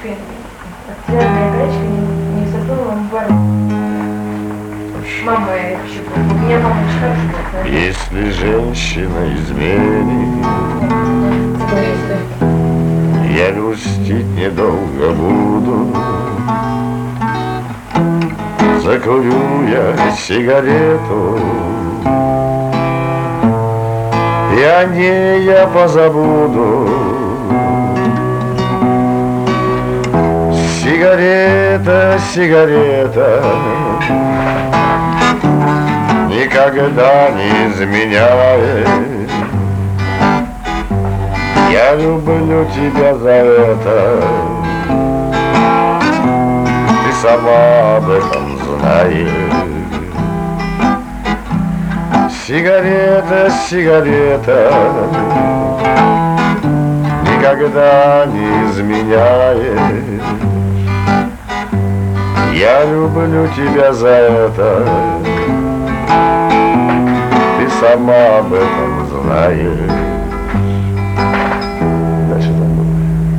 гречкой, отвязная гречка не затронула бару. Мама, я хочу, у меня мама хорошая. Если женщина изменит, я грустить недолго буду. Закурю я сигарету, и о ней я позабуду. Сигарета, сигарета никогда не изменяет. Я люблю тебя за это, ты сама об этом знаешь. Сигарета, сигарета никогда не изменяет. Я люблю тебя за это, ты сама об этом знаешь.